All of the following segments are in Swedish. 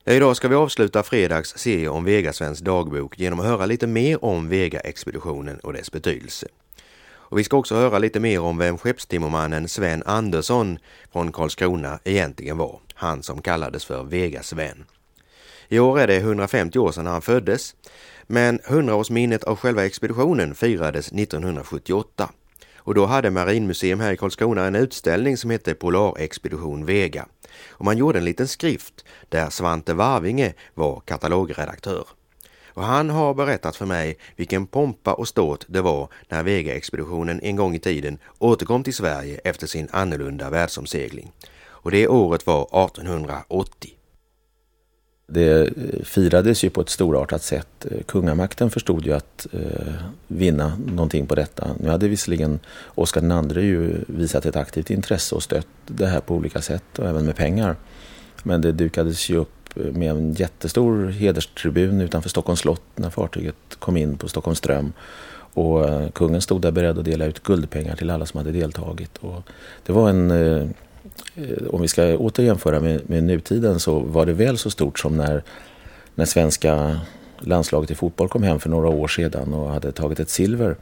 Idag ska vi avsluta fredags serie om Vegasvens dagbok genom att höra lite mer om Vega-expeditionen och dess betydelse. Och vi ska också höra lite mer om vem skeppstimmermannen Sven Andersson från Karlskrona egentligen var. Han som kallades för Vegasven. I år är det 150 år sedan han föddes, men 100-årsminnet av själva expeditionen firades 1978. Och då hade Marinmuseum här i Karlskrona en utställning som hette Polarexpedition Vega. Och man gjorde en liten skrift där Svante Varvinge var katalogredaktör. Och han har berättat för mig vilken pompa och ståt det var när Vega-expeditionen en gång i tiden återkom till Sverige efter sin annorlunda världsomsegling. Och det året var 1880. Det firades ju på ett storartat sätt. Kungamakten förstod ju att vinna någonting på detta. Nu hade visserligen Oscar II ju visat ett aktivt intresse och stött det här på olika sätt och även med pengar. Men det dukades ju upp med en jättestor hederstribun utanför Stockholms slott när fartyget kom in på Stockholms ström. Och kungen stod där beredd att dela ut guldpengar till alla som hade deltagit. Och det var om vi ska åter jämföra med nutiden, så var det väl så stort som när svenska landslaget i fotboll kom hem för några år sedan och hade tagit ett silver.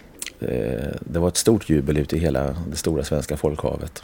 Det var ett stort jubel ute i hela det stora svenska folkhavet.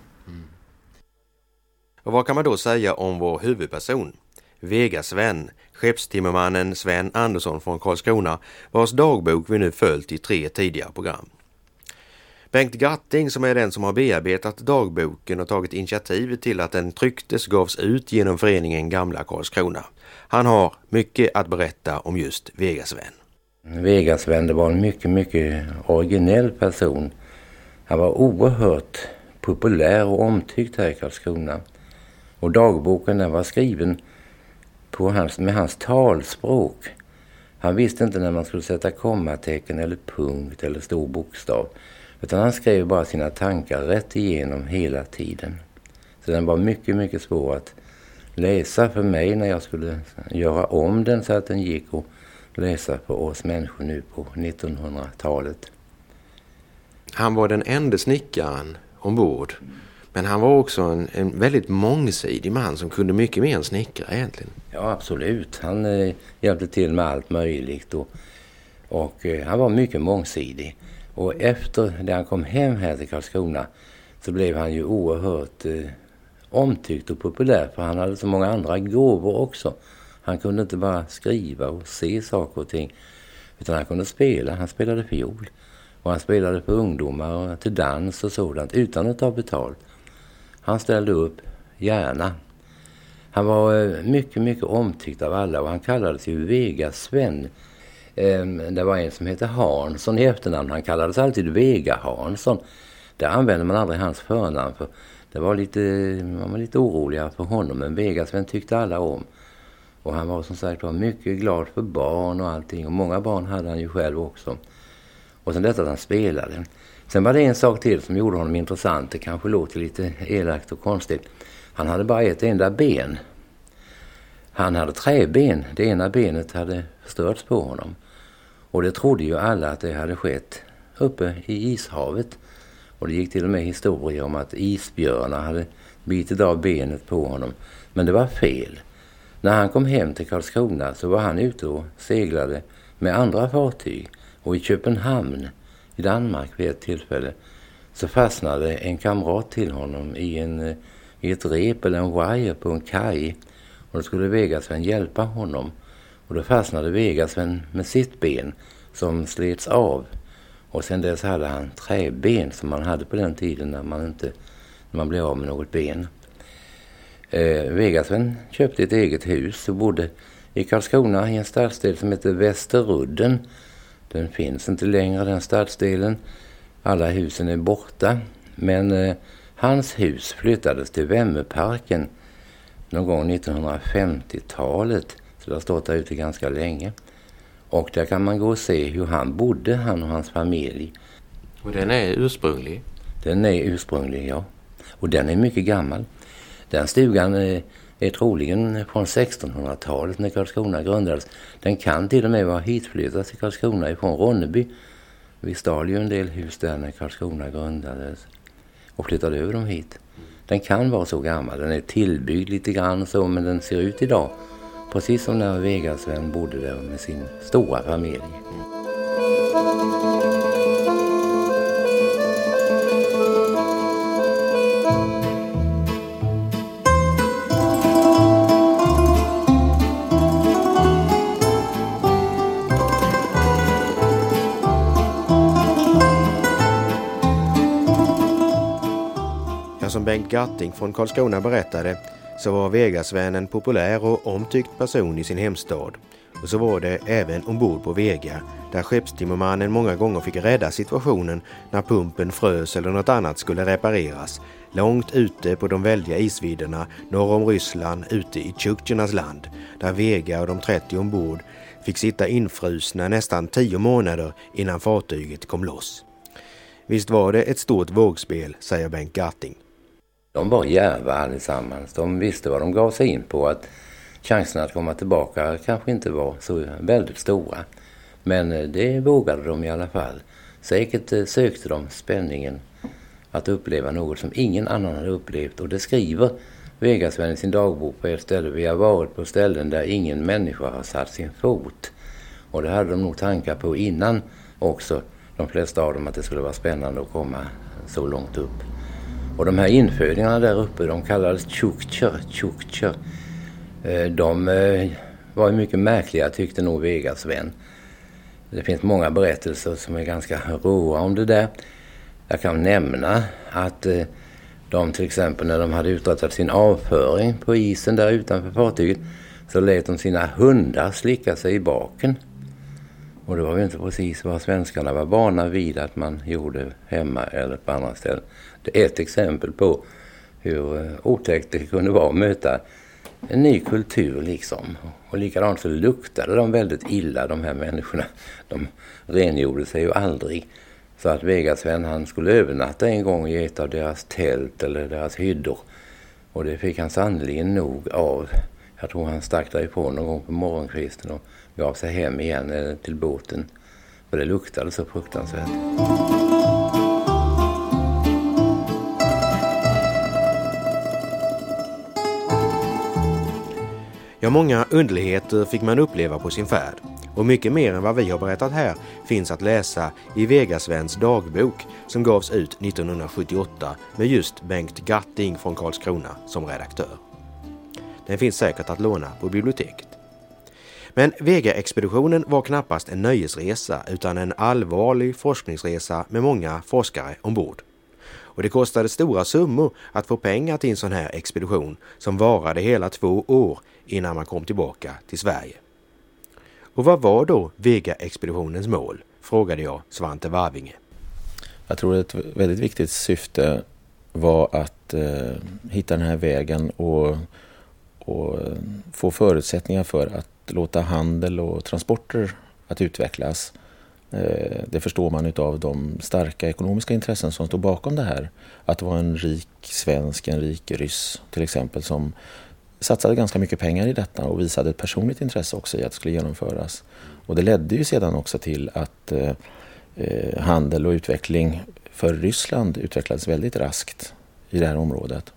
Och vad kan man då säga om vår huvudperson? Vegasven, skeppstimmermannen Sven Andersson från Karlskrona, vars dagbok vi nu följt i 3 tidigare program. Bengt Gatting, som är den som har bearbetat dagboken och tagit initiativ till att den trycktes, gavs ut genom föreningen Gamla Karlskrona. Han har mycket att berätta om just Vegasven. Vegasven, det var en mycket originell person. Han var oerhört populär och omtyckt här i Karlskrona. Och dagboken den var skriven med hans talspråk. Han visste inte när man skulle sätta kommatecken eller punkt eller stor bokstav. Utan han skrev bara sina tankar rätt igenom hela tiden. Så den var mycket svår att läsa för mig när jag skulle göra om den så att den gick att läsa för oss människor nu på 1900-talet. Han var den enda snickaren ombord. Men han var också en väldigt mångsidig man som kunde mycket mer än snickare egentligen. Ja, absolut. Han hjälpte till med allt möjligt och han var mycket mångsidig. Och efter det han kom hem här till Karlskrona så blev han ju oerhört omtyckt och populär, för han hade så många andra gåvor också. Han kunde inte bara skriva och se saker och ting, utan han kunde spela. Han spelade fiol och han spelade för ungdomar och till dans och sådant utan att ta betalt. Han ställde upp gärna. Han var mycket omtyckt av alla och han kallades ju Vegasven. Det var en som hette Hansson i efternamn. Han kallades alltid Vega Hansson. Där använde man aldrig hans förnamn, för det var man var lite oroliga för honom. Men Vegasven tyckte alla om. Och han var som sagt mycket glad för barn och allting. Och många barn hade han ju själv också. Och sen detta att han spelade. Sen var det en sak till som gjorde honom intressant. Det kanske låter lite elakt och konstigt. Han hade bara ett enda ben. Han hade träben. Det ena benet hade förstörts på honom. Och det trodde ju alla att det hade skett uppe i ishavet. Och det gick till och med historier om att isbjörnar hade bitit av benet på honom. Men det var fel. När han kom hem till Karlskrona så var han ute och seglade med andra fartyg. Och i Köpenhamn i Danmark vid ett tillfälle så fastnade en kamrat till honom i ett rep eller en wire på en kaj. Och då skulle Vegasven hjälpa honom. Och då fastnade Vegasven med sitt ben som slets av. Och sen dess hade han träben som man hade på den tiden när man blev av med något ben. Vegasven köpte ett eget hus och bodde i Karlskrona i en stadsdel som heter Västerudden. Den finns inte längre, den stadsdelen. Alla husen är borta. Men hans hus flyttades till Vemmeparken någon gång 1950-talet. Så det har stått där ute ganska länge. Och där kan man gå och se hur han bodde, han och hans familj. Och den är ursprunglig? Den är ursprunglig, ja. Och den är mycket gammal. Den stugan är troligen från 1600-talet när Karlskrona grundades. Den kan till och med vara hitflyttad till Karlskrona ifrån Ronneby. Vi stal ju en del hus där när Karlskrona grundades och flyttade över dem hit. Den kan vara så gammal. Den är tillbyggd lite grann så, men den ser ut idag Precis som när Vega-Sven bodde där med sin stora familj. Som Bengt Gatting från Karlskrona berättade så var Vega-Sven en populär och omtyckt person i sin hemstad. Och så var det även ombord på Vega, där skeppstimmermannen många gånger fick rädda situationen när pumpen frös eller något annat skulle repareras, långt ute på de väldiga isvidderna norr om Ryssland, ute i Tjuktjernas land, där Vega och de 30 ombord fick sitta infrusna nästan 10 månader innan fartyget kom loss. Visst var det ett stort vågspel, säger Bengt Gatting. De var djärva allesammans. De visste vad de gav sig in på. Att chanserna att komma tillbaka kanske inte var så väldigt stora. Men det vågade de i alla fall. Säkert sökte de spänningen att uppleva något som ingen annan hade upplevt. Och det skriver Vega-Sven i sin dagbok på ett ställe. Vi har varit på ställen där ingen människa har satt sin fot. Och det hade de nog tankar på innan också. De flesta av dem, att det skulle vara spännande att komma så långt upp. Och de här infödingarna där uppe, de kallades Tjuktjer. De var mycket märkliga, tyckte nog Vega-Sven. Det finns många berättelser som är ganska råa om det där. Jag kan nämna att de till exempel när de hade uträttat sin avföring på isen där utanför fartyget, så lät de sina hundar slicka sig i baken. Och det var ju inte precis vad svenskarna var vana vid att man gjorde hemma eller på andra ställen. Det är ett exempel på hur otäckt det kunde vara att möta en ny kultur liksom. Och likadant så luktade de väldigt illa, de här människorna. De rengjorde sig ju aldrig. Så att Vega-Sven, han skulle övernatta en gång i ett av deras tält eller deras hyddor. Och det fick han sannolikt nog av. Jag tror han stack därifrån någon gång på morgonkvisten och gav sig hem igen till båten. För det luktade så fruktansvärt. Ja, många underligheter fick man uppleva på sin färd. Och mycket mer än vad vi har berättat här finns att läsa i Vega-Svens dagbok som gavs ut 1978 med just Bengt Gatting från Karlskrona som redaktör. Den finns säkert att låna på biblioteket. Men Vega-expeditionen var knappast en nöjesresa utan en allvarlig forskningsresa med många forskare ombord. Och det kostade stora summor att få pengar till en sån här expedition som varade hela 2 år innan man kom tillbaka till Sverige. Och vad var då Vega-expeditionens mål? Frågade jag Svante Varvinge. Jag tror ett väldigt viktigt syfte var att hitta den här vägen och få förutsättningar för att låta handel och transporter att utvecklas. Det förstår man av de starka ekonomiska intressen som stod bakom det här. Att det var en rik svensk, en rik ryss till exempel som satsade ganska mycket pengar i detta och visade ett personligt intresse också i att det skulle genomföras. Och det ledde ju sedan också till att handel och utveckling för Ryssland utvecklades väldigt raskt i det här området.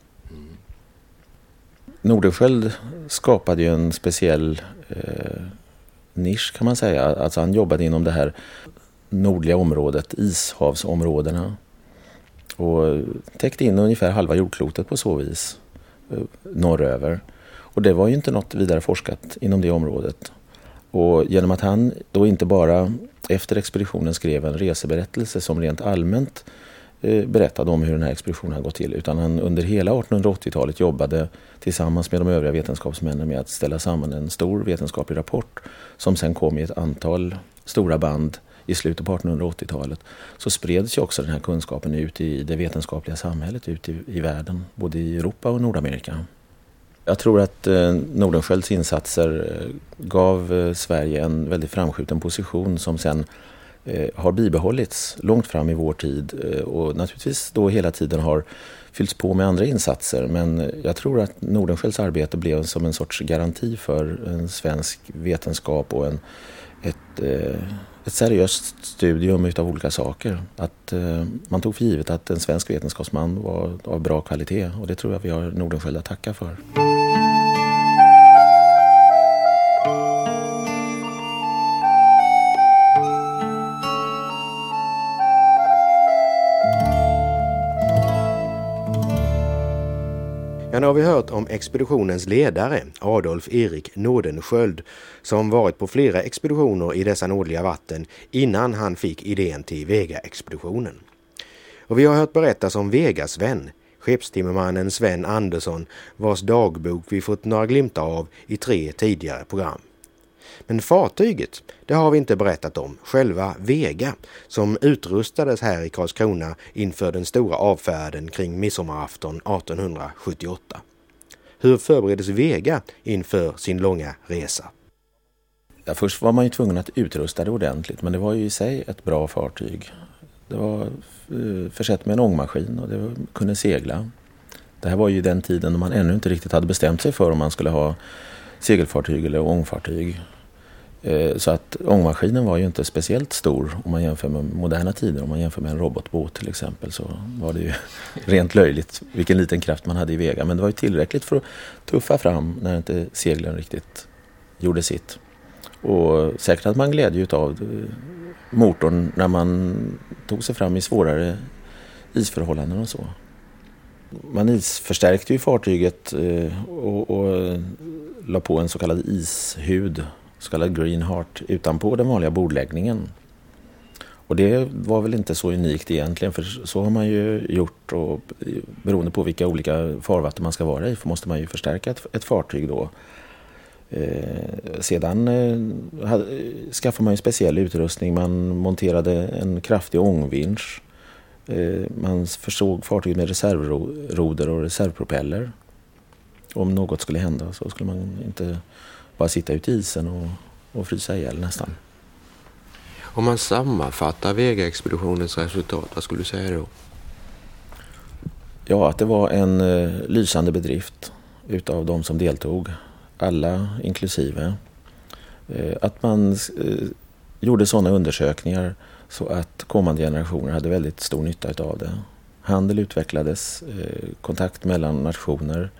Nordenskiöld skapade ju en speciell nisch kan man säga. Alltså han jobbade inom det här nordliga området, ishavsområdena. Och täckte in ungefär halva jordklotet på så vis norröver. Och det var ju inte något vidare forskat inom det området. Och genom att han då inte bara efter expeditionen skrev en reseberättelse som rent allmänt berättade om hur den här expeditionen har gått till, utan han under hela 1880-talet jobbade tillsammans med de övriga vetenskapsmännen med att ställa samman en stor vetenskaplig rapport som sen kom i ett antal stora band i slutet på 1880-talet. Så spreds ju också den här kunskapen ut i det vetenskapliga samhället, ut i världen, både i Europa och Nordamerika. Jag tror att Nordenskiölds insatser gav Sverige en väldigt framskjuten position som sen har bibehållits långt fram i vår tid och naturligtvis då hela tiden har fyllts på med andra insatser. Men jag tror att Nordenskiölds arbete blev som en sorts garanti för en svensk vetenskap och ett seriöst studium utav olika saker. Att man tog för givet att en svensk vetenskapsman var av bra kvalitet, och det tror jag vi har Nordenskiöld att tacka för. vi hört om expeditionens ledare Adolf Erik Nordenskiöld som varit på flera expeditioner i dessa nordliga vatten innan han fick idén till Vega-expeditionen. Och vi har hört berättas om Vegas vän, skeppstimmermannen Sven Andersson, vars dagbok vi fått några glimtar av i 3 tidigare program. Men fartyget, det har vi inte berättat om, själva Vega, som utrustades här i Karlskrona inför den stora avfärden kring midsommarafton 1878. Hur förbereddes Vega inför sin långa resa? Ja, först var man ju tvungen att utrusta det ordentligt, men det var ju i sig ett bra fartyg. Det var försett med en ångmaskin och det kunde segla. Det här var ju den tiden då man ännu inte riktigt hade bestämt sig för om man skulle ha segelfartyg eller ångfartyg. Så att ångmaskinen var ju inte speciellt stor om man jämför med moderna tider. Om man jämför med en robotbåt till exempel så var det ju rent löjligt vilken liten kraft man hade i Vega. Men det var ju tillräckligt för att tuffa fram när inte seglen riktigt gjorde sitt. Och säkert att man glädje av motorn när man tog sig fram i svårare isförhållanden och så. Man isförstärkte ju fartyget och la på en så kallad ishud, så kallad Green Heart, utanpå den vanliga bordläggningen. Och det var väl inte så unikt egentligen, för så har man ju gjort, och beroende på vilka olika farvatten man ska vara i måste man ju förstärka ett fartyg då. Sedan skaffade man ju speciell utrustning. Man monterade en kraftig ångvinsch. Man försåg fartyget med reservroder och reservpropeller. Om något skulle hända så skulle man inte bara sitta ute i isen och frysa ihjäl nästan. Om man sammanfattar Vega-expeditionens resultat, vad skulle du säga då? Ja, att det var en lysande bedrift utav de som deltog. Alla inklusive. Att man gjorde sådana undersökningar så att kommande generationer hade väldigt stor nytta av det. Handel utvecklades, kontakt mellan nationer.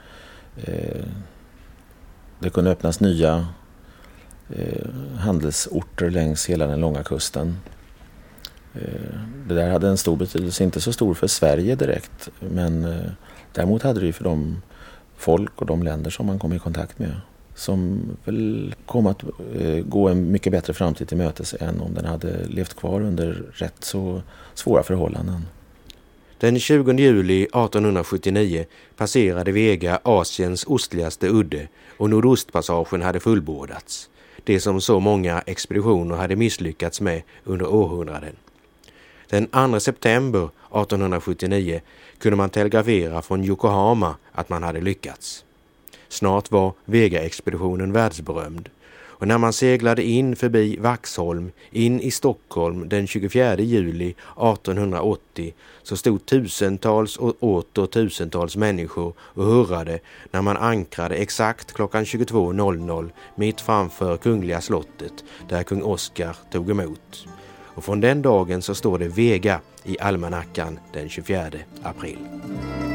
Det kunde öppnas nya handelsorter längs hela den långa kusten. Det där hade en stor betydelse, inte så stor för Sverige direkt, men däremot hade det ju för de folk och de länder som man kom i kontakt med, som väl kom att gå en mycket bättre framtid till mötes än om den hade levt kvar under rätt så svåra förhållanden. Den 20 juli 1879 passerade Vega Asiens ostligaste udde och nordostpassagen hade fullbordats. Det som så många expeditioner hade misslyckats med under århundraden. Den 2 september 1879 kunde man telegrafera från Yokohama att man hade lyckats. Snart var Vega-expeditionen världsberömd. Och när man seglade in förbi Vaxholm, in i Stockholm den 24 juli 1880 så stod tusentals och åter tusentals människor och hurrade när man ankrade exakt klockan 22.00 mitt framför Kungliga slottet där kung Oscar tog emot. Och från den dagen så står det Vega i almanackan den 24 april.